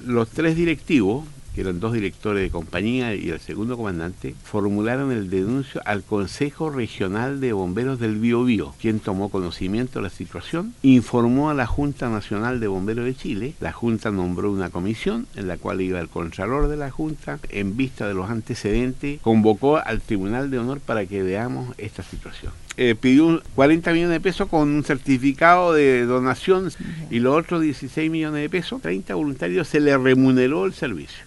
Los tres directivos, que eran dos directores de compañía y el segundo comandante, formularon el denuncio al Consejo Regional de Bomberos del Biobío, quien tomó conocimiento de la situación, informó a la Junta Nacional de Bomberos de Chile. La Junta nombró una comisión en la cual iba el Contralor de la Junta. En vista de los antecedentes, convocó al Tribunal de Honor para que veamos esta situación. Pidió 40 millones de pesos con un certificado de donación y los otros 16 millones de pesos, 30 voluntarios, se le remuneró el servicio.